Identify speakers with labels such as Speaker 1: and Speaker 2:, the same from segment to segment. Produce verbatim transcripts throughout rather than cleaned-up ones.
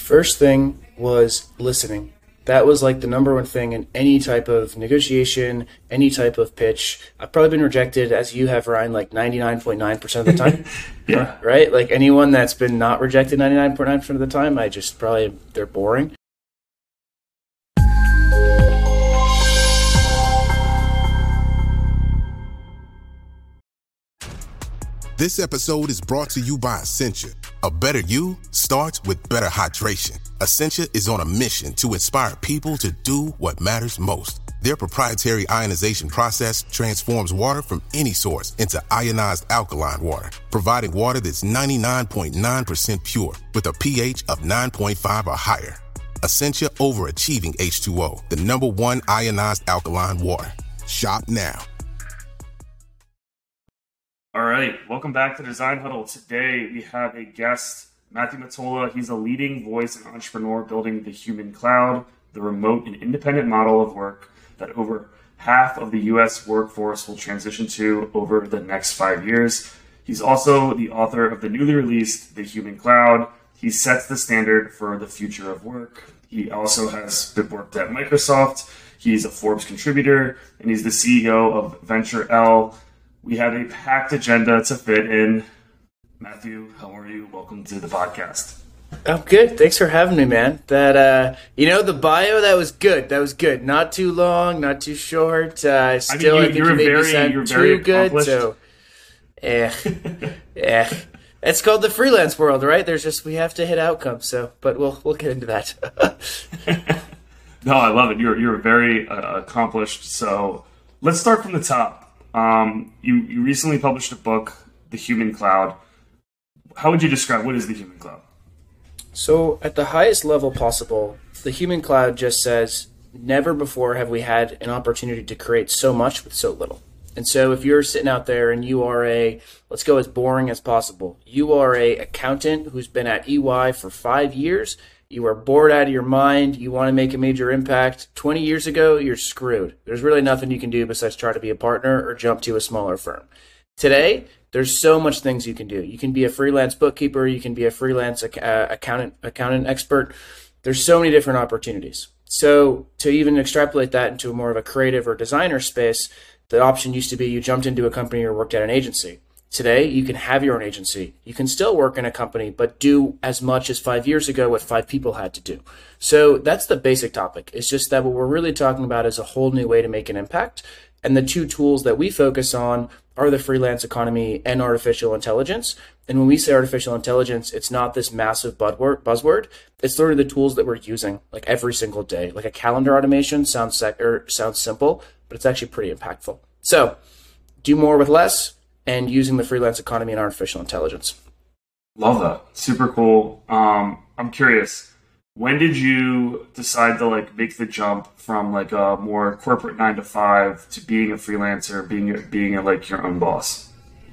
Speaker 1: First thing was listening. That was like the number one thing in any type of negotiation, any type of pitch. I've probably been rejected, as you have, Ryan, like ninety-nine point nine percent of the time.
Speaker 2: Yeah.
Speaker 1: Right? Like anyone that's been not rejected ninety-nine point nine percent of the time, I just probably, they're boring.
Speaker 3: This episode is brought to you by Essentia. A better you starts with better hydration. Essentia is on a mission to inspire people to do what matters most. Their proprietary ionization process transforms water from any source into ionized alkaline water, providing water that's ninety-nine point nine percent pure with a pH of nine point five or higher. Essentia overachieving H two O, the number one ionized alkaline water. Shop now.
Speaker 2: All right, welcome back to Design Huddle. Today we have a guest, Matthew Mottola. He's a leading voice and entrepreneur building the human cloud, the remote and independent model of work that over half of the U S workforce will transition to over the next five years. He's also the author of the newly released The Human Cloud. He sets the standard for the future of work. He also has worked at Microsoft. He's a Forbes contributor, and he's the C E O of Venture L. We have a packed agenda to fit in. Matthew, how are you? Welcome to the podcast.
Speaker 1: I'm good. Thanks for having me, man. That uh, you know, the bio, that was good. That was good. Not too long, not too short. Uh, still, I, mean, you, I think you made very, me sound too good. So, yeah, yeah. It's called the freelance world, right? There's just we have to hit outcomes. So, but we'll we'll get into that.
Speaker 2: No, I love it. You're you're very uh, accomplished. So let's start from the top. Um, you, you recently published a book, The Human Cloud. How would you describe, what is the human cloud?
Speaker 1: So at the highest level possible, the human cloud just says, never before have we had an opportunity to create so much with so little. And so if you're sitting out there and you are a, let's go as boring as possible, you are a accountant who's been at E Y for five years, you are bored out of your mind, you want to make a major impact, twenty years ago, you're screwed. There's really nothing you can do besides try to be a partner or jump to a smaller firm. Today, there's so much things you can do. You can be a freelance bookkeeper, you can be a freelance uh, accountant, accountant expert. There's so many different opportunities. So to even extrapolate that into more of a creative or designer space, the option used to be you jumped into a company or worked at an agency. Today, you can have your own agency. You can still work in a company, but do as much as five years ago what five people had to do. So that's the basic topic. It's just that what we're really talking about is a whole new way to make an impact. And the two tools that we focus on are the freelance economy and artificial intelligence. And when we say artificial intelligence, it's not this massive buzzword. It's literally the tools that we're using like every single day. Like a calendar automation sounds sec- or sounds simple, but it's actually pretty impactful. So do more with less, and using the freelance economy and artificial intelligence.
Speaker 2: Love that. Super cool. Um, I'm curious, when did you decide to like make the jump from like a more corporate nine to five to being a freelancer, being a, being a, like your own boss?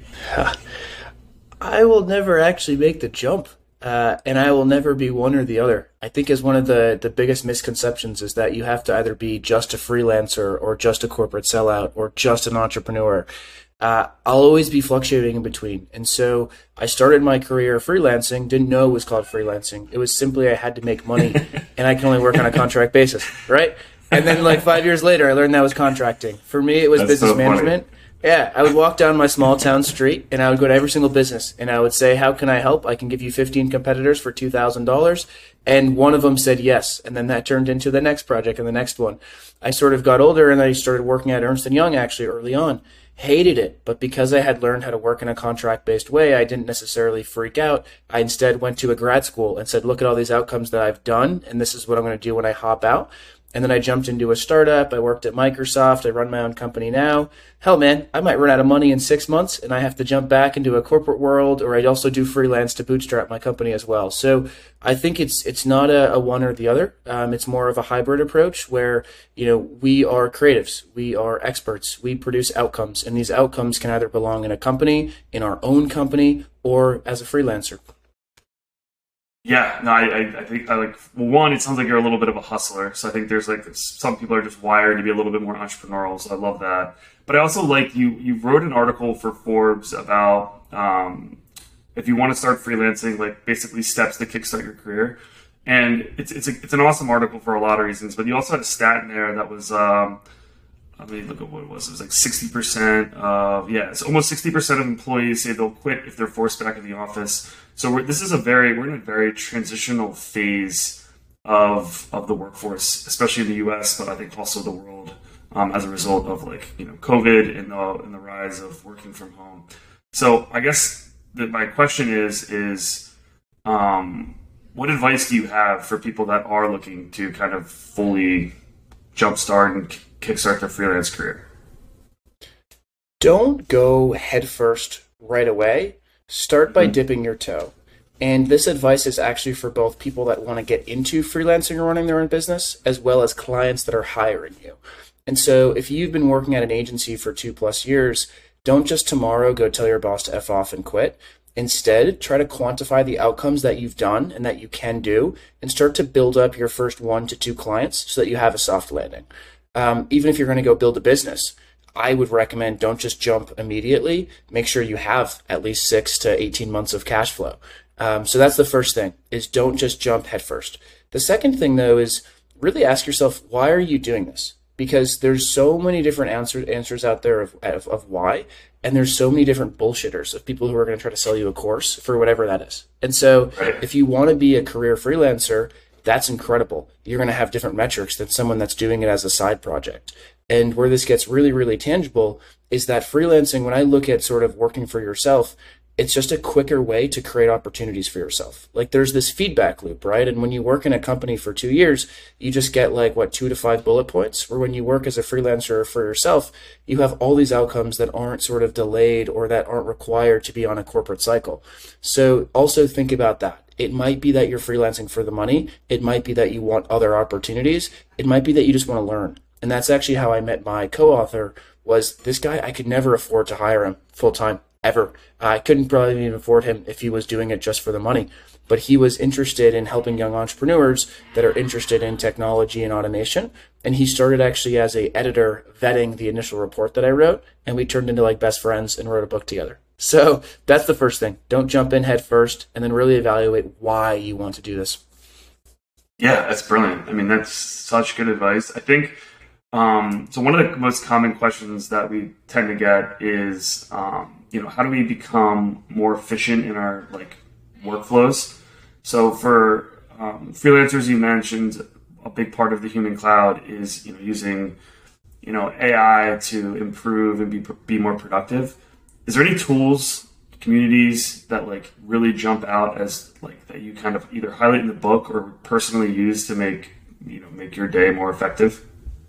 Speaker 1: I will never actually make the jump, uh, and I will never be one or the other. I think is one of the, the biggest misconceptions is that you have to either be just a freelancer or just a corporate sellout or just an entrepreneur. Uh, I'll always be fluctuating in between. And so I started my career freelancing, didn't know it was called freelancing. It was simply I had to make money and I can only work on a contract basis, right? And then like five years later, I learned that was contracting. For me, it was
Speaker 2: That's
Speaker 1: business
Speaker 2: so
Speaker 1: management. Yeah, I would walk down my small town street and I would go to every single business and I would say, how can I help? I can give you fifteen competitors for two thousand dollars. And one of them said yes. And then that turned into the next project and the next one. I sort of got older and I started working at Ernst and Young actually early on. Hated it, but because I had learned how to work in a contract-based way, I didn't necessarily freak out. I instead went to a grad school and said, look at all these outcomes that I've done, and this is what I'm going to do when I hop out. And then I jumped into a startup. I worked at Microsoft. I run my own company now. Hell, man, I might run out of money in six months and I have to jump back into a corporate world, or I also do freelance to bootstrap my company as well. So I think it's it's not a, a one or the other. Um, it's more of a hybrid approach where, you know, we are creatives. We are experts. We produce outcomes, and these outcomes can either belong in a company, in our own company, or as a freelancer.
Speaker 2: Yeah, no, I, I think I like, well, one, it sounds like you're a little bit of a hustler. So I think there's like, some people are just wired to be a little bit more entrepreneurial. So I love that. But I also like you, you wrote an article for Forbes about, um, if you want to start freelancing, like basically steps to kickstart your career. And it's it's a, it's an awesome article for a lot of reasons. But you also had a stat in there that was, um, I mean, look at what it was. It was like sixty percent of, yeah, it's almost sixty percent of employees say they'll quit if they're forced back in the office. So we're, this is a very, we're in a very transitional phase of of the workforce, especially in the U S, but I think also the world, um, as a result of like, you know, COVID and the, and the rise of working from home. So I guess that my question is, is, um, what advice do you have for people that are looking to kind of fully jumpstart and kickstart their freelance career?
Speaker 1: Don't go headfirst right away. Start by mm-hmm. dipping your toe. And this advice is actually for both people that want to get into freelancing or running their own business, as well as clients that are hiring you. And so if you've been working at an agency for two plus years, don't just tomorrow go tell your boss to F off and quit. Instead, try to quantify the outcomes that you've done and that you can do, and start to build up your first one to two clients so that you have a soft landing. Um, even if you're going to go build a business, I would recommend don't just jump immediately. Make sure you have at least six to eighteen months of cash flow. Um, so that's the first thing, is don't just jump headfirst. The second thing, though, is really ask yourself, why are you doing this? Because there's so many different answer, answers out there of, of, of why, and there's so many different bullshitters of people who are going to try to sell you a course for whatever that is. And so if you want to be a career freelancer, that's incredible. You're going to have different metrics than someone that's doing it as a side project. And where this gets really, really tangible is that freelancing, when I look at sort of working for yourself, it's just a quicker way to create opportunities for yourself. Like there's this feedback loop, right? And when you work in a company for two years, you just get like, what, two to five bullet points? Where when you work as a freelancer for yourself, you have all these outcomes that aren't sort of delayed or that aren't required to be on a corporate cycle. So also think about that. It might be that you're freelancing for the money. It might be that you want other opportunities. It might be that you just want to learn. And that's actually how I met my co-author. Was this guy, I could never afford to hire him full time. Ever. I couldn't probably even afford him if he was doing it just for the money. But he was interested in helping young entrepreneurs that are interested in technology and automation. And he started actually as a editor vetting the initial report that I wrote. And we turned into like best friends and wrote a book together. So that's the first thing. Don't jump in head first, and then really evaluate why you want to do this.
Speaker 2: Yeah, that's brilliant. I mean, that's such good advice. I think um, so. One of the most common questions that we tend to get is, um, you know, how do we become more efficient in our like workflows? So for um, freelancers, you mentioned a big part of the human cloud is, you know, using, you know, A I to improve and be be more productive. Is there any tools, communities that like really jump out as like that you kind of either highlight in the book or personally use to make, you know, make your day more effective?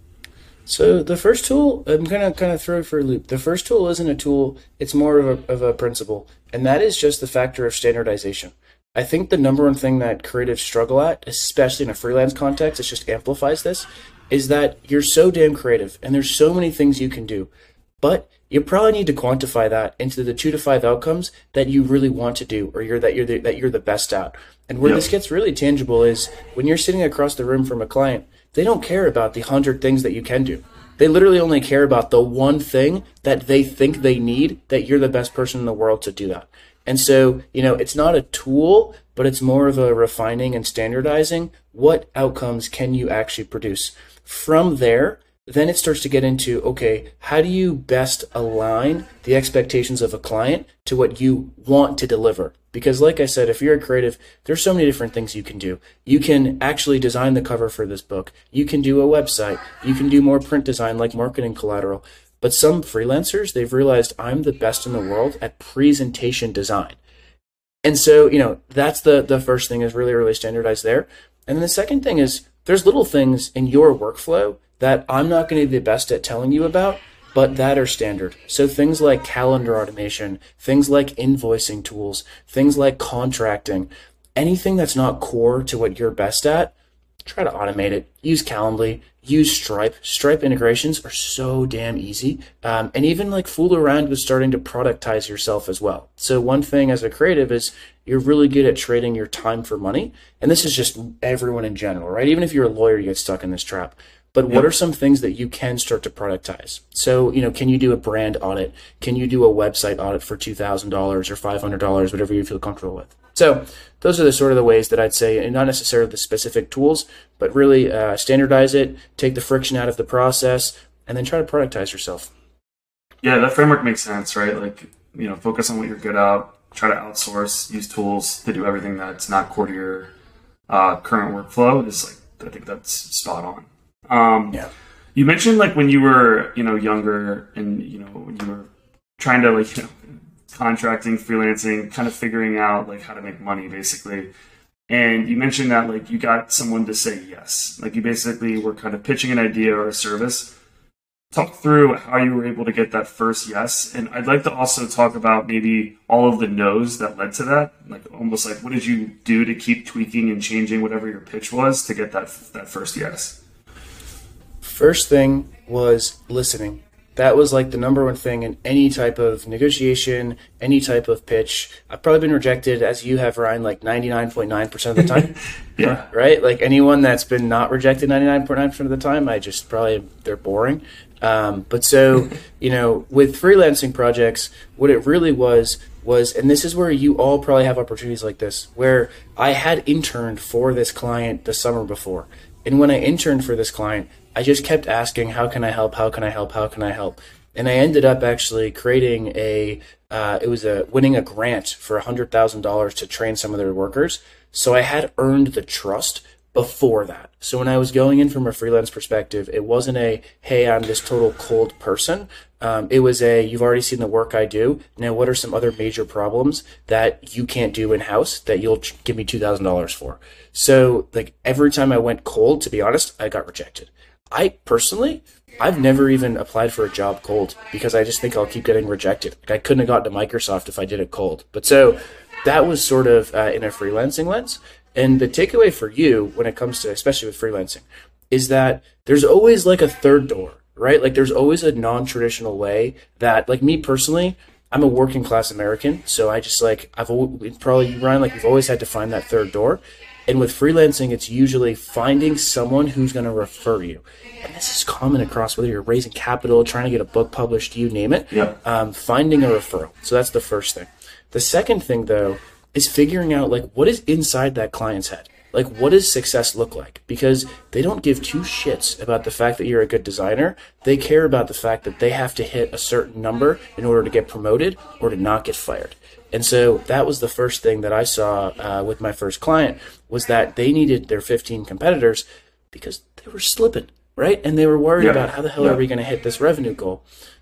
Speaker 1: So the first tool, I'm going to kind of throw it for a loop. The first tool isn't a tool, it's more of a, of a principle, and that is just the factor of standardization. I think the number one thing that creatives struggle at, especially in a freelance context, it just amplifies this, is that you're so damn creative and there's so many things you can do, but you probably need to quantify that into the two to five outcomes that you really want to do, or you're that you're the, that you're the best at. And where yep. this gets really tangible is when you're sitting across the room from a client, they don't care about the hundred things that you can do. They literally only care about the one thing that they think they need, that you're the best person in the world to do that. And so, you know, it's not a tool, but it's more of a refining and standardizing what outcomes can you actually produce. From there, then it starts to get into, okay, how do you best align the expectations of a client to what you want to deliver? Because like I said, if you're a creative, there's so many different things you can do. You can actually design the cover for this book. You can do a website. You can do more print design like marketing collateral. But some freelancers, they've realized I'm the best in the world at presentation design. And so, you know, that's the, the first thing, is really, really standardized there. And then the second thing is there's little things in your workflow that I'm not going to be the best at telling you about, but that are standard. So things like calendar automation, things like invoicing tools, things like contracting, anything that's not core to what you're best at, try to automate it. Use Calendly, use Stripe. Stripe integrations are so damn easy. Um, and even like fool around with starting to productize yourself as well. So one thing as a creative is you're really good at trading your time for money. And this is just everyone in general, right? Even if you're a lawyer, you get stuck in this trap. But what are some things that you can start to productize? So, you know, can you do a brand audit? Can you do a website audit for two thousand dollars or five hundred dollars, whatever you feel comfortable with? So those are the sort of the ways that I'd say, and not necessarily the specific tools, but really uh, standardize it, take the friction out of the process, and then try to productize yourself.
Speaker 2: Yeah, that framework makes sense, right? Like, you know, focus on what you're good at, try to outsource, use tools to do everything that's not core to your uh, current workflow. Is like, I think that's spot on. Um,
Speaker 1: yeah.
Speaker 2: You mentioned like when you were, you know, younger and, you know, when you were trying to like, you know, contracting, freelancing, kind of figuring out like how to make money basically. And you mentioned that like you got someone to say yes. Like you basically were kind of pitching an idea or a service. Talk through how you were able to get that first yes. And I'd like to also talk about maybe all of the no's that led to that. Like almost like what did you do to keep tweaking and changing whatever your pitch was to get that that first yes?
Speaker 1: First thing was listening. That was like the number one thing in any type of negotiation, any type of pitch. I've probably been rejected, as you have, Ryan, like ninety-nine point nine percent of the time.
Speaker 2: Yeah.
Speaker 1: Right? Like anyone that's been not rejected ninety-nine point nine percent of the time, I just probably, they're boring. Um, but so, you know, with freelancing projects, what it really was, was, and this is where you all probably have opportunities like this, where I had interned for this client the summer before. And when I interned for this client, I just kept asking, how can I help? How can I help? How can I help? And I ended up actually creating a, uh, it was a winning a grant for one hundred thousand dollars to train some of their workers. So I had earned the trust before that. So when I was going in from a freelance perspective, it wasn't a, hey, I'm this total cold person. Um, it was a, you've already seen the work I do. Now, what are some other major problems that you can't do in-house that you'll ch- give me two thousand dollars for? So like every time I went cold, to be honest, I got rejected. I personally, I've never even applied for a job cold because I just think I'll keep getting rejected. Like I couldn't have gotten to Microsoft if I did it cold. But so that was sort of uh, in a freelancing lens. And the takeaway for you when it comes to, especially with freelancing, is that there's always like a third door, right? Like there's always a non-traditional way that, like me personally, I'm a working class American. So I just like, I've always, probably, Ryan, like we've always had to find that third door. And with freelancing, it's usually finding someone who's going to refer you. And this is common across whether you're raising capital, trying to get a book published, you name it,
Speaker 2: yeah.
Speaker 1: um, finding a referral. So that's the first thing. The second thing, though, is figuring out like what is inside that client's head. Like what does success look like? Because they don't give two shits about the fact that you're a good designer. They care about the fact that they have to hit a certain number in order to get promoted or to not get fired. And so that was the first thing that I saw uh, with my first client was that they needed their fifteen competitors because they were slipping, right? And they were worried
Speaker 2: yeah.
Speaker 1: about how the hell
Speaker 2: yeah.
Speaker 1: are we going to hit this revenue goal?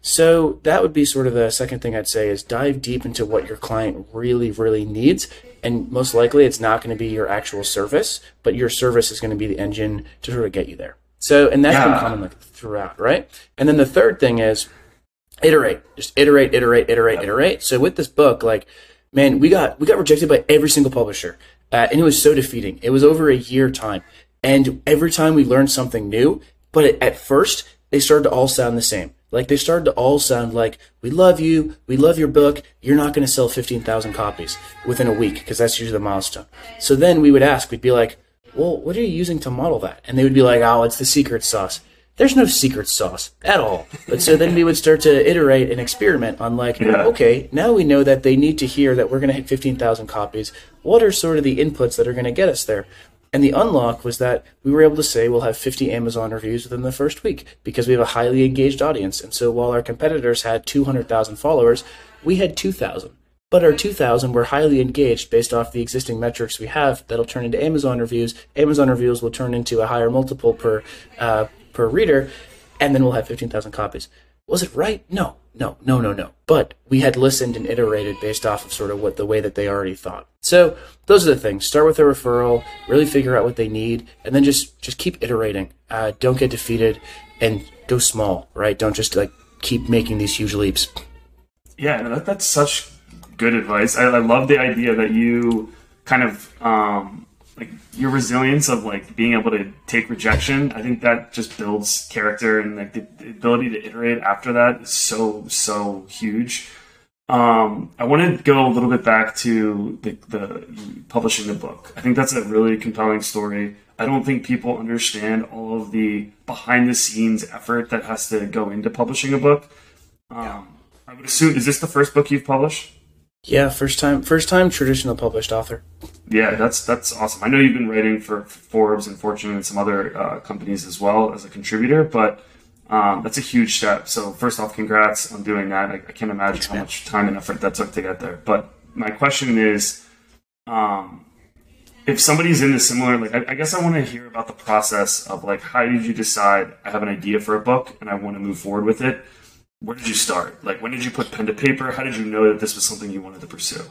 Speaker 1: So that would be sort of the second thing I'd say is dive deep into what your client really, really needs. And most likely it's not going to be your actual service, but your service is going to be the engine to sort of get you there. So, and that's
Speaker 2: yeah.
Speaker 1: been common like throughout, right? And then the third thing is iterate, just iterate, iterate, iterate, yep. iterate. So with this book, like, man, we got, we got rejected by every single publisher. Uh, and it was so defeating. It was over a year time. And every time we learned something new, but at, at first they started to all sound the same. Like they started to all sound like, we love you, we love your book, you're not going to sell fifteen thousand copies within a week because that's usually the milestone. So then we would ask, we'd be like, well, what are you using to model that? And they would be like, oh, it's the secret sauce. There's no secret sauce at all. But so then we would start to iterate and experiment on like,
Speaker 2: yeah.
Speaker 1: okay, now we know that they need to hear that we're going to hit fifteen thousand copies. What are sort of the inputs that are going to get us there? And the unlock was that we were able to say we'll have fifty Amazon reviews within the first week because we have a highly engaged audience. And so while our competitors had two hundred thousand followers, we had two thousand. But our two thousand were highly engaged based off the existing metrics we have that'll turn into Amazon reviews. Amazon reviews will turn into a higher multiple per uh, per reader, and then we'll have fifteen thousand copies. Was it right? No, no, no, no, no. But we had listened and iterated based off of sort of what the way that they already thought. So those are the things. Start with a referral, really figure out what they need, and then just, just keep iterating. Uh, don't get defeated and go small, right? Don't just like keep making these huge leaps.
Speaker 2: Yeah, no, that, that's such good advice. I, I love the idea that you kind of, um, like your resilience of like being able to take rejection. I think that just builds character, and like the, the ability to iterate after that is so, so huge. Um, I want to go a little bit back to the, the publishing the book. I think that's a really compelling story. I don't think people understand all of the behind the scenes effort that has to go into publishing a book. Um, I would assume, is this the first book you've published?
Speaker 1: Yeah, first time, first time traditional published author.
Speaker 2: Yeah, that's that's awesome. I know you've been writing for Forbes and Fortune and some other uh, companies as well as a contributor, but um, that's a huge step. So first off, congrats on doing that. I, I can't imagine
Speaker 1: Thanks,
Speaker 2: how
Speaker 1: man.
Speaker 2: much time and effort that took to get there. But my question is, um, if somebody's in a similar, like, I, I guess I want to hear about the process of, like, how did you decide I have an idea for a book and I want to move forward with it? Where did you start? Like, when did you put pen to paper? How did you know that this was something you wanted to pursue?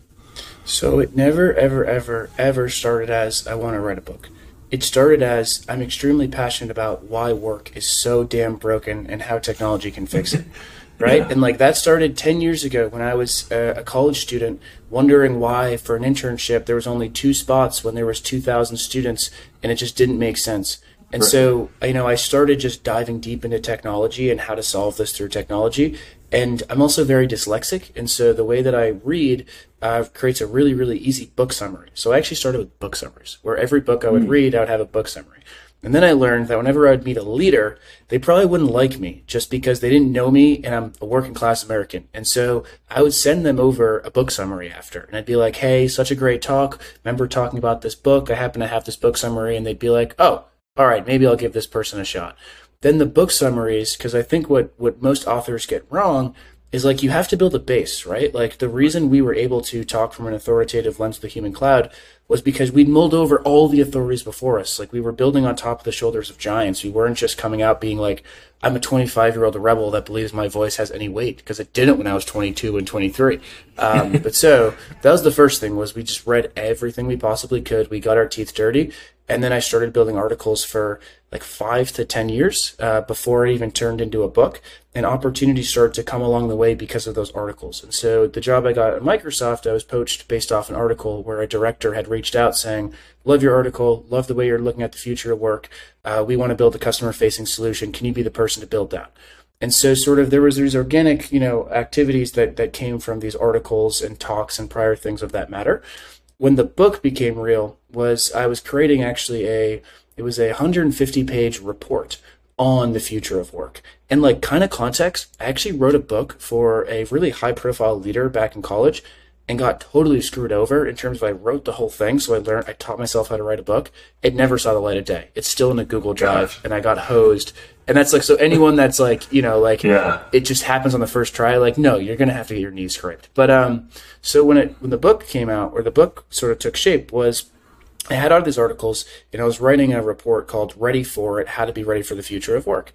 Speaker 1: So it never, ever, ever, ever started as I want to write a book. It started as I'm extremely passionate about why work is so damn broken and how technology can fix it. Right?
Speaker 2: Yeah.
Speaker 1: And like that started ten years ago when I was a, a college student wondering why for an internship there was only two spots when there was two thousand students, and it just didn't make sense. And
Speaker 2: Right.
Speaker 1: so, you know, I started just diving deep into technology and how to solve this through technology. And I'm also very dyslexic. And so the way that I read uh, creates a really, really easy book summary. So I actually started with book summaries, where every book I would read, I would have a book summary. And then I learned that whenever I would meet a leader, they probably wouldn't like me just because they didn't know me and I'm a working class American. And so I would send them over a book summary after. And I'd be like, hey, such a great talk. Remember talking about this book? I happen to have this book summary. And they'd be like, oh, all right, maybe I'll give this person a shot. Then the book summaries, because I think what, what most authors get wrong is like you have to build a base, right? Like the reason we were able to talk from an authoritative lens of the human cloud was because we'd mulled over all the authorities before us. Like we were building on top of the shoulders of giants. We weren't just coming out being like, I'm a twenty-five-year-old rebel that believes my voice has any weight, because it didn't when I was twenty-two and twenty-three. Um, but so that was the first thing, was we just read everything we possibly could. We got our teeth dirty. And then I started building articles for like five to ten years uh, before it even turned into a book. And opportunities started to come along the way because of those articles. And so the job I got at Microsoft, I was poached based off an article where a director had reached out saying, love your article, love the way you're looking at the future of work. Uh, we want to build a customer-facing solution. Can you be the person to build that? And so sort of there was these organic, you know, activities that, that came from these articles and talks and prior things of that matter. When the book became real was I was creating actually a, it was a one hundred fifty page report on the future of work. And like kind of context, I actually wrote a book for a really high profile leader back in college and got totally screwed over in terms of I wrote the whole thing. So I learned, I taught myself how to write a book. It never saw the light of day. It's still in a Google Drive and I got hosed. And that's like, so anyone that's like, you know, like
Speaker 2: Yeah.
Speaker 1: it just happens on the first try, like, no, you're going to have to get your knees scraped. But, um, so when it, when the book came out, or the book sort of took shape, was I had all these articles and I was writing a report called Ready for It, How to Be Ready for the Future of Work.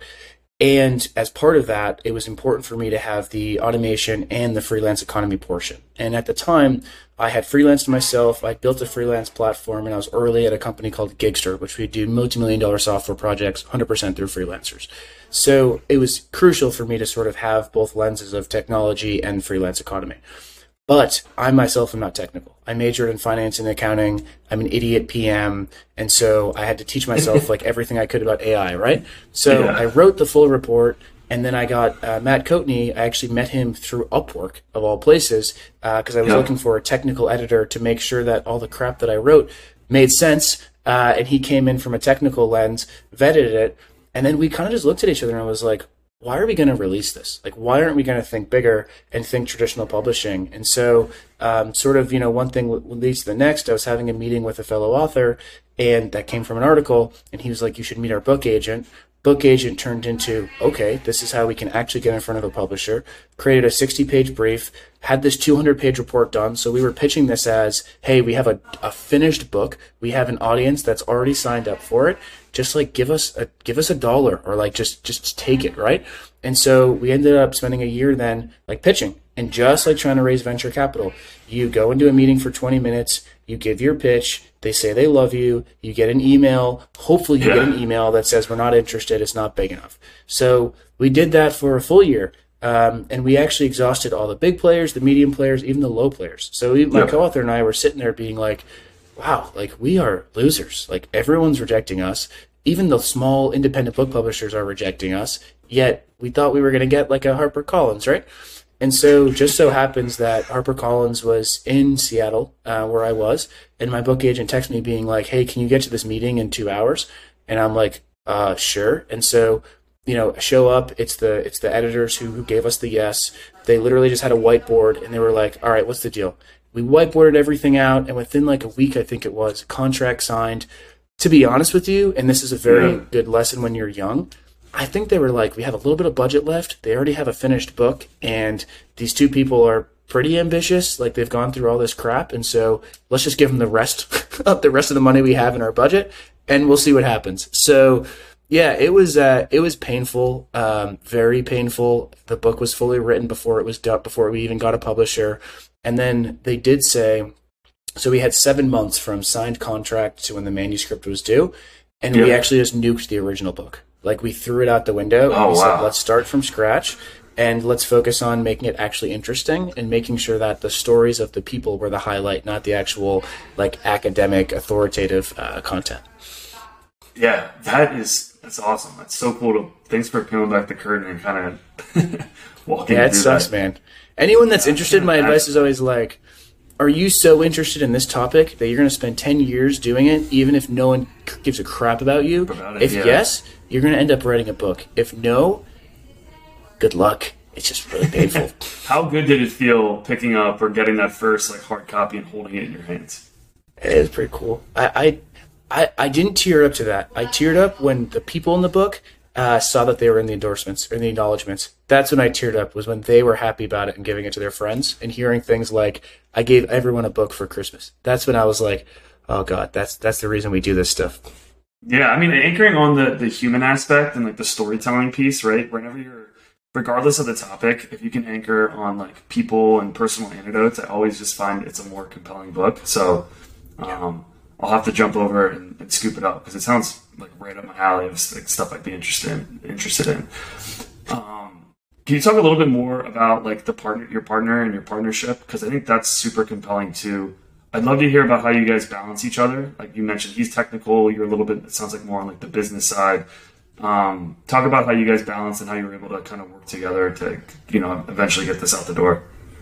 Speaker 1: And as part of that, it was important for me to have the automation and the freelance economy portion. And at the time, I had freelanced myself. I built a freelance platform, and I was early at a company called Gigster, which we do multi-million dollar software projects one hundred percent through freelancers. So it was crucial for me to sort of have both lenses of technology and freelance economy. But I myself am not technical. I majored in finance and accounting. I'm an idiot P M. And so I had to teach myself like everything I could about A I, right? So
Speaker 2: Yeah.
Speaker 1: I wrote the full report, and then I got uh, Matt Coatney. I actually met him through Upwork, of all places, because uh, I was
Speaker 2: Yeah.
Speaker 1: looking for a technical editor to make sure that all the crap that I wrote made sense. Uh, and he came in from a technical lens, vetted it, and then we kind of just looked at each other and I was like, why are we going to release this? Like, why aren't we going to think bigger and think traditional publishing? And so, um, sort of, you know, one thing leads to the next. I was having a meeting with a fellow author, and that came from an article, and he was like, you should meet our book agent. Book agent turned into, okay, this is how we can actually get in front of a publisher. Created a sixty page brief, had this two hundred page report done. So we were pitching this as, hey, we have a, a finished book. We have an audience that's already signed up for it. Just like give us a, give us a dollar, or like just, just take it. Right. And so we ended up spending a year then like pitching, and just like trying to raise venture capital. You go into a meeting for twenty minutes, you give your pitch, they say they love you, you get an email, hopefully you
Speaker 2: Yeah.
Speaker 1: get an email that says we're not interested, it's not big enough. So we did that for a full year, um, and we actually exhausted all the big players, the medium players, even the low players. So we, my
Speaker 2: Yeah.
Speaker 1: co-author and I were sitting there being like, wow, like we are losers. Like everyone's rejecting us. Even the small independent book publishers are rejecting us, yet we thought we were going to get like a HarperCollins, right? And so just so happens that HarperCollins was in Seattle, uh, where I was, and my book agent texted me being like, hey, can you get to this meeting in two hours? And I'm like, uh, sure. And so you know, show up. It's the it's the editors who, who gave us the yes. They literally just had a whiteboard, and they were like, all right, what's the deal? We whiteboarded everything out, and within like a week, I think it was, contract signed. To be honest with you, and this is a very yeah. good lesson when you're young, I think they were like, we have a little bit of budget left. They already have a finished book, and these two people are pretty ambitious. Like, they've gone through all this crap, and so let's just give them the rest of the rest of the money we have in our budget, and we'll see what happens. So, yeah, it was uh, it was painful, um, very painful. The book was fully written before it was done, before we even got a publisher, and then they did say. So we had seven months from signed contract to when the manuscript was due, and yeah. we actually just nuked the original book. Like, we threw it out the window, and
Speaker 2: oh,
Speaker 1: we
Speaker 2: wow.
Speaker 1: said, let's start from scratch, and let's focus on making it actually interesting and making sure that the stories of the people were the highlight, not the actual, like, academic, authoritative uh, content.
Speaker 2: Yeah, that is, that's awesome. That's so cool. To, thanks for peeling back the curtain and kind of walking
Speaker 1: Yeah, it
Speaker 2: through
Speaker 1: sucks,
Speaker 2: that.
Speaker 1: man. Anyone that's
Speaker 2: yeah,
Speaker 1: interested, my advice is always like, are you so interested in this topic that you're going to spend ten years doing it, even if no one gives a crap about you?
Speaker 2: About it,
Speaker 1: if
Speaker 2: yeah.
Speaker 1: yes, you're going to end up writing a book. If no, good luck. It's just really painful.
Speaker 2: How good did it feel picking up or getting that first like hard copy and holding it in your hands?
Speaker 1: It was pretty cool. I, I, I, I didn't tear up to that. I teared up when the people in the book uh, saw that they were in the endorsements or the acknowledgments. That's when I teared up, was when they were happy about it and giving it to their friends and hearing things like, I gave everyone a book for Christmas. That's when I was like, oh God, that's that's the reason we do this stuff.
Speaker 2: Yeah, I mean, anchoring on the, the human aspect and like the storytelling piece, right? Whenever you're, regardless of the topic, if you can anchor on like people and personal anecdotes, I always just find it's a more compelling book. So um, I'll have to jump over and, and scoop it up because it sounds like right up my alley of like stuff I'd be interested in. Interested in. Um, Can you talk a little bit more about like the partner, your partner and your partnership? Because I think that's super compelling too. I'd love to hear about how you guys balance each other. Like you mentioned, he's technical. You're a little bit, it sounds like more on like the business side. Um, talk about how you guys balance and how you were able to kind of work together to, you know, eventually get this out the door.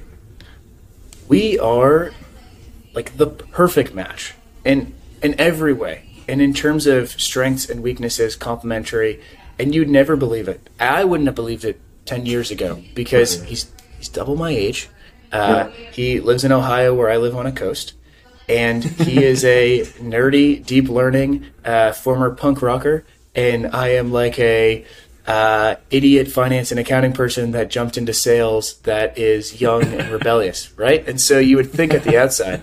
Speaker 1: We are like the perfect match in, in every way. And in terms of strengths and weaknesses, complementary, and you'd never believe it. I wouldn't have believed it ten years ago because he's he's double my age. Uh, he lives in Ohio where I live on a coast, and he is a nerdy, deep learning uh, former punk rocker, and I am like a uh, idiot finance and accounting person that jumped into sales that is young and rebellious, right? And so you would think at the outside,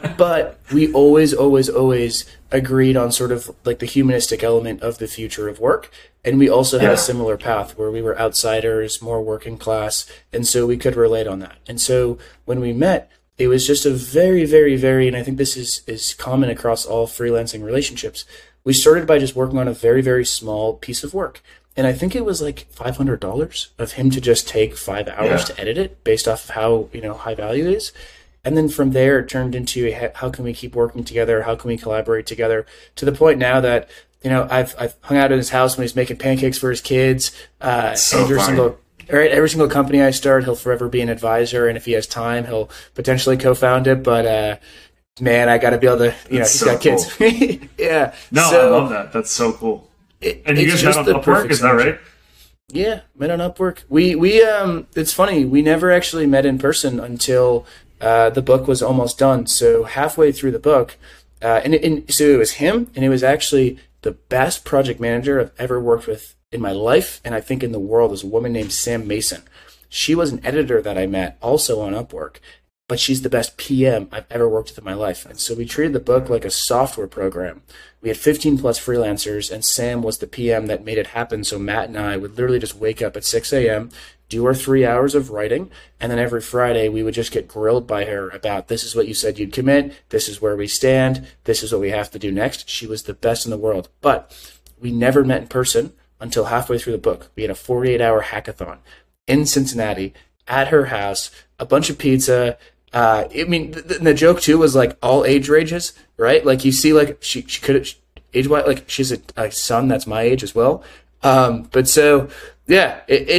Speaker 1: but we always, always, always agreed on sort of like the humanistic element of the future of work. And we also had
Speaker 2: yeah.
Speaker 1: a similar path where we were outsiders, more working class, and so we could relate on that. And so when we met, it was just a very, very, very, and I think this is, is common across all freelancing relationships. We started by just working on a very, very small piece of work. And I think it was like five hundred dollars of him to just take five hours
Speaker 2: yeah.
Speaker 1: to edit it based off of how, you know, high value it is. And then from there, it turned into a, how can we keep working together? How can we collaborate together? To the point now that, you know, I've I've hung out at his house when he's making pancakes for his kids. Uh,
Speaker 2: so
Speaker 1: every
Speaker 2: funny.
Speaker 1: single right, every single company I start, he'll forever be an advisor, and if he has time, he'll potentially co-found it. But uh, man, I got to be able to, you
Speaker 2: That's
Speaker 1: know, he's
Speaker 2: so
Speaker 1: got kids.
Speaker 2: cool.
Speaker 1: yeah.
Speaker 2: No,
Speaker 1: so,
Speaker 2: I love that. That's so cool.
Speaker 1: It,
Speaker 2: and you
Speaker 1: it's
Speaker 2: guys
Speaker 1: just
Speaker 2: met on
Speaker 1: the
Speaker 2: Upwork,
Speaker 1: perfect
Speaker 2: is that
Speaker 1: solution.
Speaker 2: right?
Speaker 1: Yeah, met on Upwork. We we um, it's funny. We never actually met in person until uh, the book was almost done. So halfway through the book, uh, and, and so it was him, and it was actually the best project manager I've ever worked with in my life, and I think in the world, is a woman named Sam Mason. She was an editor that I met also on Upwork, but she's the best P M I've ever worked with in my life. And so we treated the book like a software program. We had fifteen plus freelancers, and Sam was the P M that made it happen. So Matt and I would literally just wake up at six a.m., do our three hours of writing, and then every Friday we would just get grilled by her about, this is what you said you'd commit, this is where we stand, this is what we have to do next. She was the best in the world. But we never met in person until halfway through the book. We had a forty-eight hour hackathon in Cincinnati at her house, a bunch of pizza. Uh, I mean, the, the joke too was like all age ranges, right? Like you see, like she she could age wise, like she's a, a son that's my age as well. Um, but so yeah, it, it's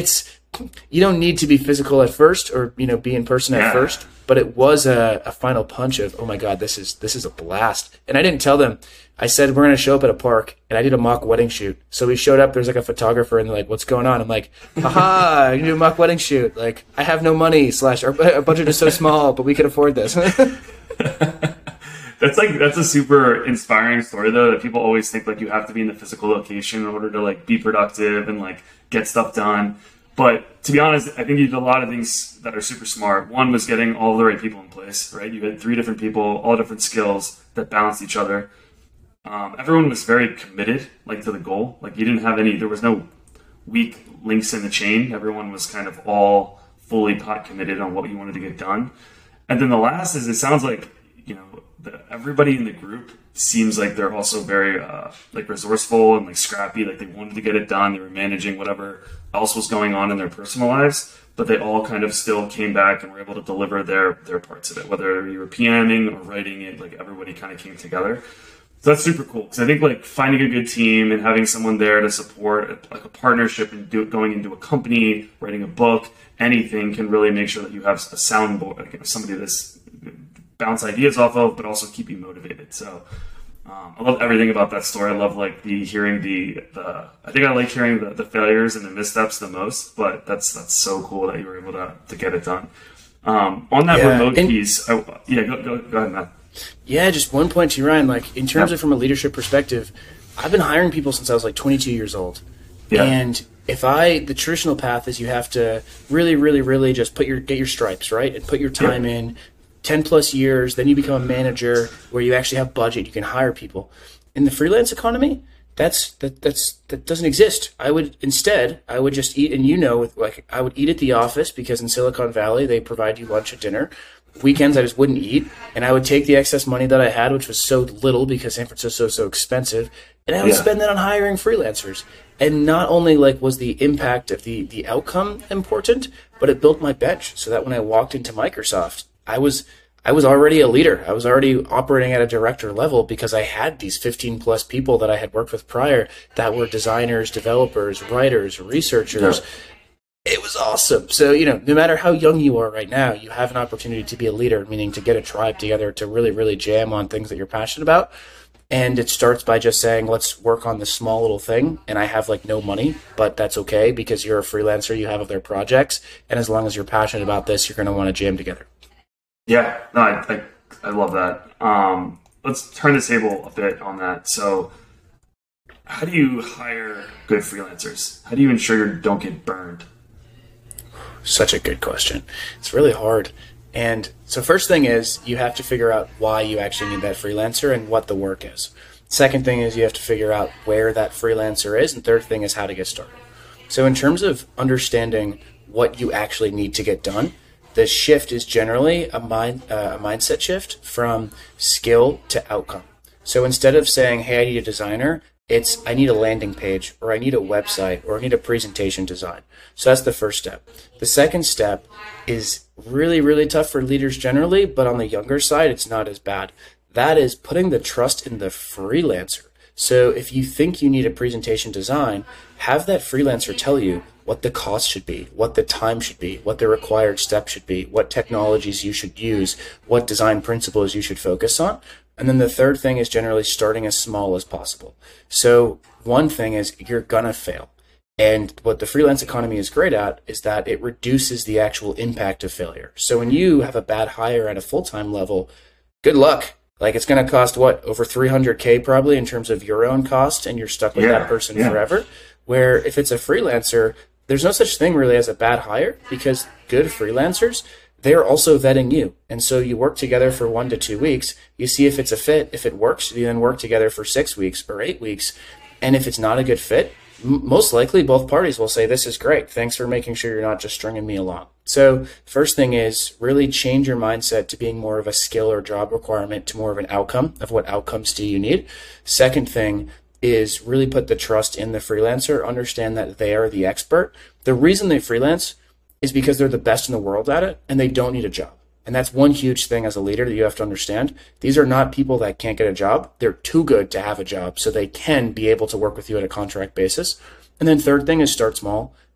Speaker 1: you don't need to be physical at first or, you know, be in person at
Speaker 2: Yeah.
Speaker 1: first, but it was a, a final punch of, oh my God, this is, this is a blast. And I didn't tell them. I said, we're going to show up at a park, and I did a mock wedding shoot. So we showed up, there's like a photographer, and they're like, what's going on? I'm like, haha, you do a mock wedding shoot. Like, I have no money, slash, our, our budget is so small, but we could afford this.
Speaker 2: That's like that's a super inspiring story though, that people always think like you have to be in the physical location in order to like be productive and like get stuff done. But to be honest, I think you did a lot of things that are super smart. One was getting all the right people in place, right? You had three different people, all different skills that balanced each other. Um, everyone was very committed, like to the goal. Like you didn't have any, there was no weak links in the chain. Everyone was kind of all fully pot committed on what you wanted to get done. And then the last is, it sounds like, you know, the, everybody in the group seems like they're also very uh, like resourceful and like scrappy. Like they wanted to get it done. They were managing whatever else was going on in their personal lives, but they all kind of still came back and were able to deliver their their parts of it. Whether you were PMing or writing it, like everybody kind of came together. So that's super cool, because I think like finding a good team and having someone there to support like a partnership and do, going into a company, writing a book, anything can really make sure that you have a soundboard, like, you know, somebody that's bounce ideas off of, but also keep you motivated. So um, I love everything about that story. I love like the hearing the, the I think I like hearing the, the failures and the missteps the most, but that's that's so cool that you were able to, to get it done. Um, on that
Speaker 1: Yeah,
Speaker 2: remote
Speaker 1: and-
Speaker 2: piece, I, yeah, go, go, go ahead, Matt.
Speaker 1: Yeah, just one point to you, Ryan. Like, in terms
Speaker 2: Yeah.
Speaker 1: of from a leadership perspective, I've been hiring people since I was like twenty-two years old.
Speaker 2: Yeah.
Speaker 1: And if I, the traditional path is you have to really, really, really just put your, get your stripes, right? And put your time
Speaker 2: Yeah.
Speaker 1: in ten plus years, then you become a manager where you actually have budget, you can hire people. In the freelance economy, that's, that, that's, that doesn't exist. I would, instead, I would just eat, and you know, with like, I would eat at the office because in Silicon Valley, they provide you lunch and dinner. Weekends I just wouldn't eat, and I would take the excess money that I had, which was so little because San Francisco is so expensive, and I would
Speaker 2: Yeah.
Speaker 1: spend that on hiring freelancers. And not only like was the impact of the the outcome important, but it built my bench so that when I walked into Microsoft, I was I was already a leader. I was already operating at a director level because I had these fifteen plus people that I had worked with prior that were designers, developers, writers, researchers.
Speaker 2: Yeah.
Speaker 1: It was awesome. So, you know, no matter how young you are right now, you have an opportunity to be a leader, meaning to get a tribe together to really, really jam on things that you're passionate about. And it starts by just saying, let's work on this small little thing. And I have like no money, but that's okay because you're a freelancer, you have other projects. And as long as you're passionate about this, you're going to want to jam together.
Speaker 2: Yeah, no, I, I, I love that. Um, let's turn the table a bit on that. So how do you hire good freelancers? How do you ensure you don't get burned?
Speaker 1: Such a good question. It's really hard. And so first thing is you have to figure out why you actually need that freelancer and what the work is. Second thing is you have to figure out where that freelancer is. And third thing is how to get started. So in terms of understanding what you actually need to get done, the shift is generally a mind uh, a mindset shift from skill to outcome. So instead of saying, hey, I need a designer, it's I need a landing page, or I need a website, or I need a presentation design. So that's the first step. The second step is really, really tough for leaders generally, but on the younger side, it's not as bad. That is putting the trust in the freelancer. So if you think you need a presentation design, have that freelancer tell you what the cost should be, what the time should be, what the required steps should be, what technologies you should use, what design principles you should focus on. And then the third thing is generally starting as small as possible. So one thing is you're gonna fail. And what the freelance economy is great at is that it reduces the actual impact of failure. So when you have a bad hire at a full-time level, good luck. Like it's going to cost what, over three hundred K probably in terms of your own cost, and you're stuck with
Speaker 2: Yeah,
Speaker 1: that person
Speaker 2: yeah.
Speaker 1: forever. Where if it's a freelancer, there's no such thing really as a bad hire, because good freelancers, they're also vetting you. And so you work together for one to two weeks. You see if it's a fit. If it works, you then work together for six weeks or eight weeks. And if it's not a good fit, m- most likely both parties will say, this is great. Thanks for making sure you're not just stringing me along. So first thing is really change your mindset to being more of a skill or job requirement to more of an outcome of what outcomes do you need. Second thing is really put the trust in the freelancer, understand that they are the expert. The reason they freelance is because they're the best in the world at it and they don't need a job. And that's one huge thing as a leader that you have to understand. These are not people that can't get a job. They're too good to have a job, so they can be able to work with you at a contract basis. And then third thing is start small.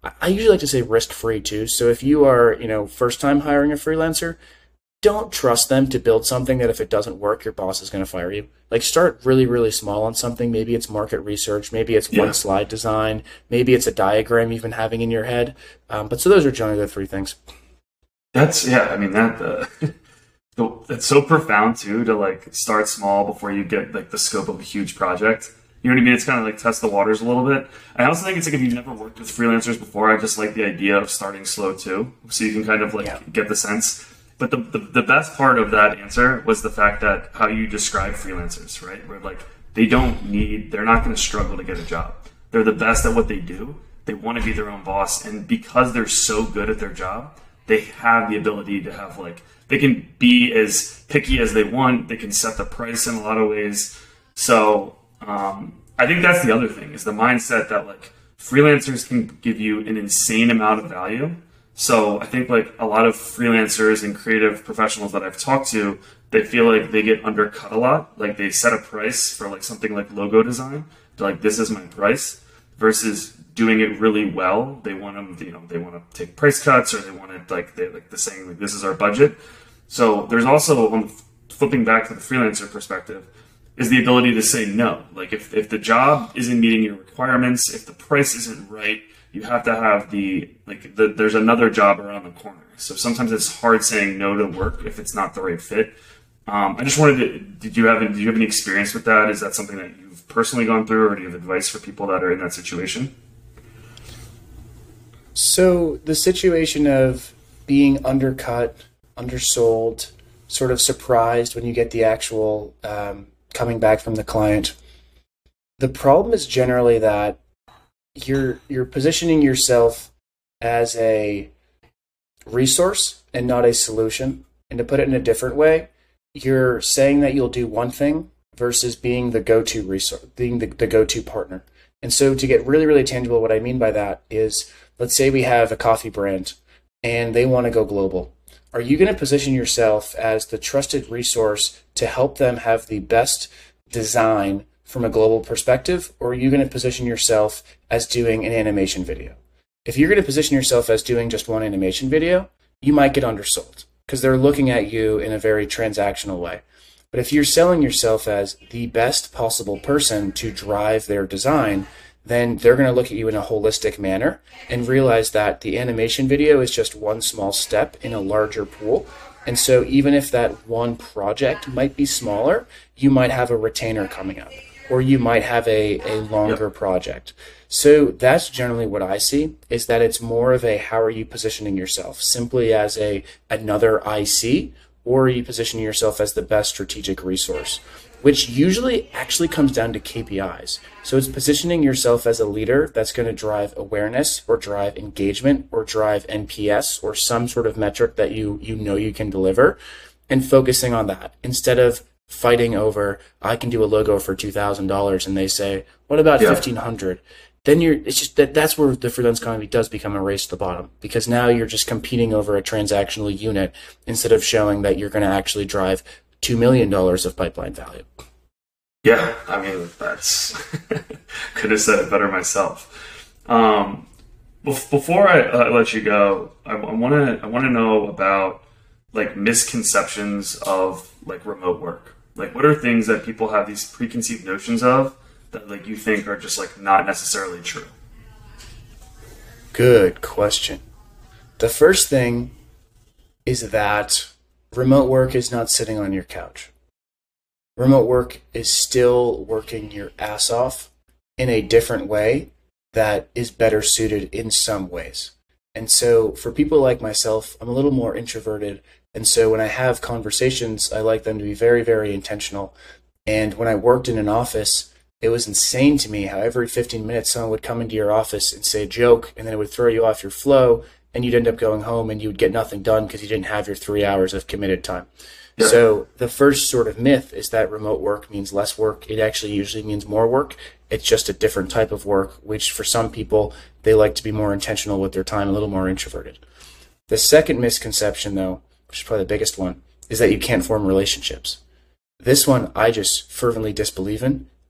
Speaker 1: I I usually like to say risk-free too. So if you are, you know, first time hiring a freelancer, don't trust them to build something that if it doesn't work, your boss is going to fire you. Like start really, really small on something. Maybe it's market research. Maybe it's
Speaker 2: Yeah.
Speaker 1: one slide design. Maybe it's a diagram you've been having in your head. Um, but so those are generally the three things.
Speaker 2: That's yeah. I mean that uh, the, it's so profound too to like start small before you get like the scope of a huge project. You know what I mean? It's kind of like test the waters a little bit. I also think it's like if you've never worked with freelancers before, I just like the idea of starting slow too, so you can kind of like
Speaker 1: Yeah.
Speaker 2: get the sense. But the, the the best part of that answer was the fact that how you describe freelancers, right? Where like they don't need, they're not going to struggle to get a job. They're the best at what they do. They want to be their own boss, and because they're so good at their job, they have the ability to have like they can be as picky as they want. They can set the price in a lot of ways. So um, I think that's the other thing is the mindset that like freelancers can give you an insane amount of value. So I think like a lot of freelancers and creative professionals that I've talked to, they feel like they get undercut a lot. Like they set a price for like something like logo design. They're like, this is my price, versus doing it really well. They want them, you know, they want to take price cuts, or they want to like they like the saying like this is our budget. So there's also on flipping back to the freelancer perspective is the ability to say no. Like if if the job isn't meeting your requirements, if the price isn't right, you have to have the, like, the, there's another job around the corner. So sometimes it's hard saying no to work if it's not the right fit. Um, I just wanted to, did you have, did you have any experience with that? Is that something that you've personally gone through, or do you have advice for people that are in that situation?
Speaker 1: So the situation of being undercut, undersold, sort of surprised when you get the actual um, coming back from the client. The problem is generally that you're you're positioning yourself as a resource and not a solution. And to put it in a different way, you're saying that you'll do one thing versus being the go-to resource, being the, the go-to partner. And so to get really, really tangible, what I mean by that is, let's say we have a coffee brand and they want to go global. Are you going to position yourself as the trusted resource to help them have the best design from a global perspective, or are you going to position yourself as doing an animation video? If you're going to position yourself as doing just one animation video, you might get undersold because they're looking at you in a very transactional way. But if you're selling yourself as the best possible person to drive their design, then they're going to look at you in a holistic manner and realize that the animation video is just one small step in a larger pool. And so even if that one project might be smaller, you might have a retainer coming up, or you might have a, a longer yep. project. So that's generally what I see, is that it's more of a how are you positioning yourself, simply as a another I C, or are you positioning yourself as the best strategic resource, which usually actually comes down to K P Is. So it's positioning yourself as a leader that's going to drive awareness or drive engagement or drive N P S or some sort of metric that you you know you can deliver, and focusing on that instead of fighting over, I can do a logo for two thousand dollars and they say, what about yeah. fifteen hundred dollars? Then you're, it's just that that's where the freelance economy does become a race to the bottom, because now you're just competing over a transactional unit instead of showing that you're going to actually drive two million dollars of pipeline value.
Speaker 2: Yeah, I mean, that's, could have said it better myself. Um, before I uh, let you go, I want to, I want to know about like misconceptions of like remote work. Like, what are things that people have these preconceived notions of that like you think are just like not necessarily true?
Speaker 1: Good question. The first thing is that remote work is not sitting on your couch. Remote work is still working your ass off in a different way that is better suited in some ways. And so for people like myself, I'm a little more introverted. And so when I have conversations, I like them to be very, very intentional. And when I worked in an office, it was insane to me how every fifteen minutes someone would come into your office and say a joke, and then it would throw you off your flow, and you'd end up going home and you would get nothing done because you didn't have your three hours of committed time. Yeah. So the first sort of myth is that remote work means less work. It actually usually means more work. It's just a different type of work, which for some people, they like to be more intentional with their time, a little more introverted. The second misconception, though, which is probably the biggest one, is that you can't form relationships. This one I just fervently disbelieve in.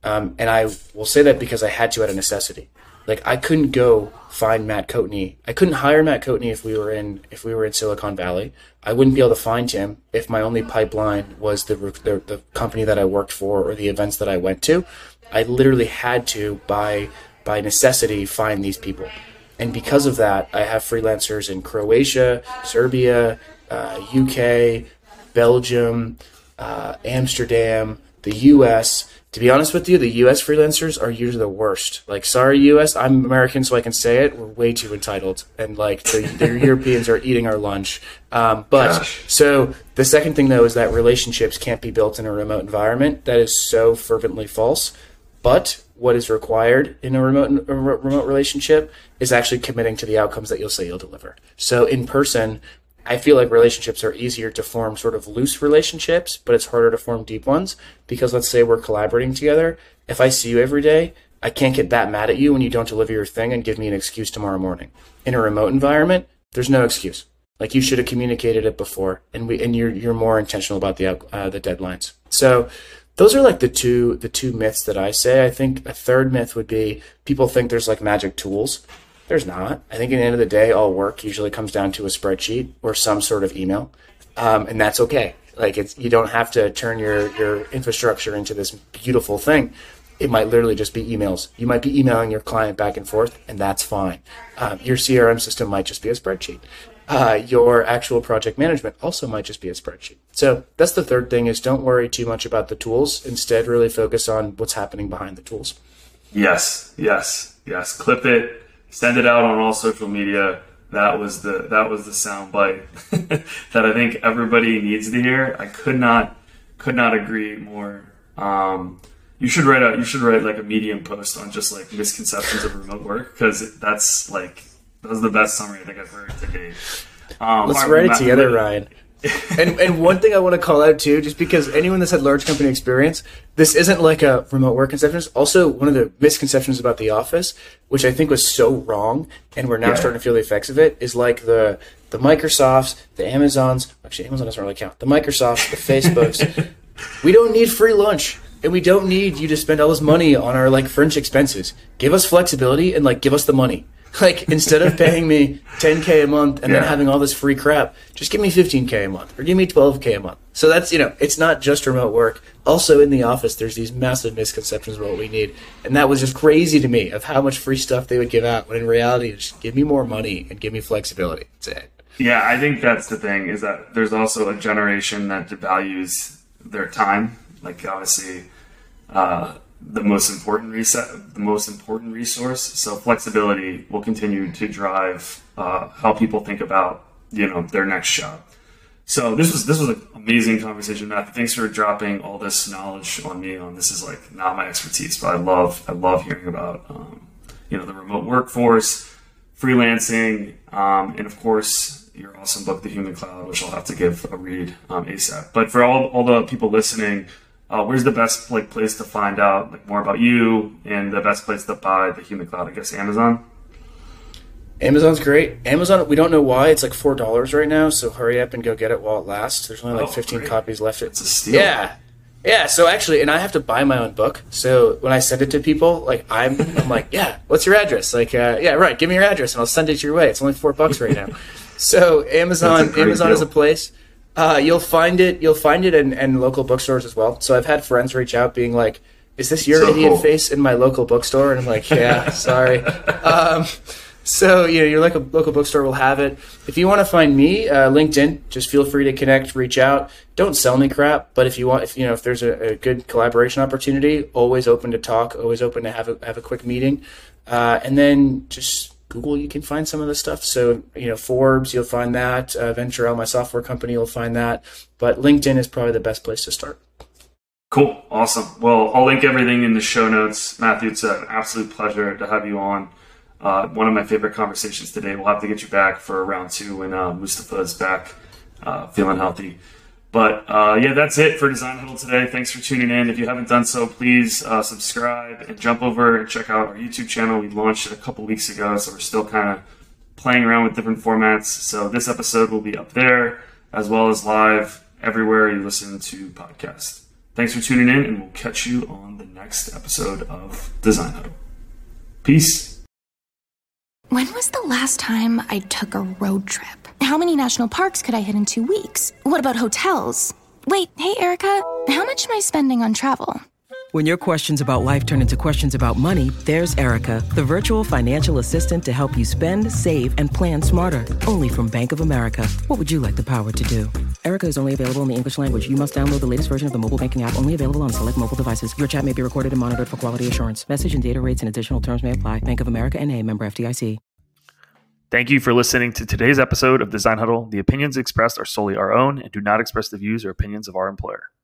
Speaker 1: Um, and I will say that because I had to out of necessity. Like I couldn't go find Matt Coatney. I couldn't hire Matt Coatney if we were in if we were in Silicon Valley. I wouldn't be able to find him if my only pipeline was the the, the company that I worked for or the events that I went to. I literally had to by by necessity find these people. And because of that, I have freelancers in Croatia, Serbia, uh, U K, Belgium, uh, Amsterdam, the U S. To be honest with you, the U S freelancers are usually the worst. Like, sorry, U S, I'm American, so I can say it. We're way too entitled. And, like, the, the Europeans are eating our lunch. Um, but, Gosh. So the second thing, though, is that relationships can't be built in a remote environment. That is so fervently false. But what is required in a remote a remote relationship is actually committing to the outcomes that you'll say you'll deliver. So in person, I feel like relationships are easier to form sort of loose relationships, but it's harder to form deep ones because let's say we're collaborating together. If I see you every day, I can't get that mad at you when you don't deliver your thing and give me an excuse tomorrow morning. In a remote environment, there's no excuse. Like you should have communicated it before, and we and you're you're more intentional about the uh, the deadlines. So those are like the two the two myths that I say. I think a third myth would be people think there's like magic tools. There's not. I think at the end of the day, all work usually comes down to a spreadsheet or some sort of email, um, and that's okay. Like it's you don't have to turn your your infrastructure into this beautiful thing. It might literally just be emails. You might be emailing your client back and forth, and that's fine. Um, your C R M system might just be a spreadsheet. Uh, your actual project management also might just be a spreadsheet. So that's the third thing is don't worry too much about the tools. Instead, really focus on what's happening behind the tools.
Speaker 2: Yes, yes, yes. Clip it, send it out on all social media. That was the that was the sound bite that I think everybody needs to hear. I could not could not agree more. Um, you should write a you should write like a Medium post on just like misconceptions of remote work because that's like that was the best summary I think I've heard today. Um,
Speaker 1: Let's write it together, Ryan. and and one thing I want to call out too, just because anyone that's had large company experience, this isn't like a remote work conception. Also, one of the misconceptions about the office, which I think was so wrong, and we're now yeah. starting to feel the effects of it, is like the the Microsofts, the Amazons. Actually, Amazon doesn't really count. The Microsofts, the Facebooks. We don't need free lunch, and we don't need you to spend all this money on our like fringe expenses. Give us flexibility and like give us the money. Like, instead of paying me ten K a month and yeah. then having all this free crap, just give me fifteen K a month or give me twelve K a month. So that's, you know, it's not just remote work. Also in the office, there's these massive misconceptions of what we need. And that was just crazy to me of how much free stuff they would give out. When in reality, it's just give me more money and give me flexibility. That's it.
Speaker 2: Yeah, I think that's the thing is that there's also a generation that devalues their time. Like, obviously, uh, the most important reset, the most important resource. So flexibility will continue to drive uh, how people think about, you know, their next job. So this was this was an amazing conversation, Matthew. Thanks for dropping all this knowledge on me. On this is like not my expertise, but I love I love hearing about um, you know the remote workforce, freelancing, um, and of course your awesome book, The Human Cloud, which I'll have to give a read um, ASAP. But for all all the people listening. Uh, where's the best like place to find out like more about you and the best place to buy The Human Cloud? I guess Amazon.
Speaker 1: Amazon's great. Amazon, we don't know why it's like four dollars right now, so hurry up and go get it while it lasts. There's only like oh, fifteen great. copies left.
Speaker 2: It's a steal.
Speaker 1: Yeah, yeah. So actually, and I have to buy my own book. So when I send it to people, like I'm, I'm like, yeah, what's your address? Like, uh, yeah, right. Give me your address and I'll send it your way. It's only four bucks right now. So Amazon, Amazon deal. is a place. Uh, you'll find it. You'll find it in, in local bookstores as well. So I've had friends reach out, being like, "Is this your so idiot cool. face in my local bookstore?" And I'm like, "Yeah, sorry." Um, so you know, your local local bookstore will have it. If you want to find me, uh, LinkedIn, just feel free to connect, reach out. Don't sell me crap, but if you want, if you know, if there's a, a good collaboration opportunity, always open to talk. Always open to have a have a quick meeting, uh, and then just. Google, you can find some of this stuff. So, you know, Forbes, you'll find that. Uh, Venturel, my software company, you'll find that. But LinkedIn is probably the best place to start.
Speaker 2: Cool. Awesome. Well, I'll link everything in the show notes. Matthew, it's an absolute pleasure to have you on. Uh, one of my favorite conversations today. We'll have to get you back for round two when uh, Mustafa is back uh, feeling healthy. But uh, yeah, that's it for Design Huddle today. Thanks for tuning in. If you haven't done so, please uh, subscribe and jump over and check out our YouTube channel. We launched it a couple weeks ago, so we're still kind of playing around with different formats. So this episode will be up there, as well as live everywhere you listen to podcasts. Thanks for tuning in, and we'll catch you on the next episode of Design Huddle. Peace.
Speaker 4: When was the last time I took a road trip? How many national parks could I hit in two weeks? What about hotels? Wait, hey, Erica, how much am I spending on travel?
Speaker 5: When your questions about life turn into questions about money, there's Erica, the virtual financial assistant to help you spend, save, and plan smarter. Only from Bank of America. What would you like the power to do? Erica is only available in the English language. You must download the latest version of the mobile banking app, only available on select mobile devices. Your chat may be recorded and monitored for quality assurance. Message and data rates and additional terms may apply. Bank of America N A, member F D I C.
Speaker 2: Thank you for listening to today's episode of Design Huddle. The opinions expressed are solely our own and do not express the views or opinions of our employer.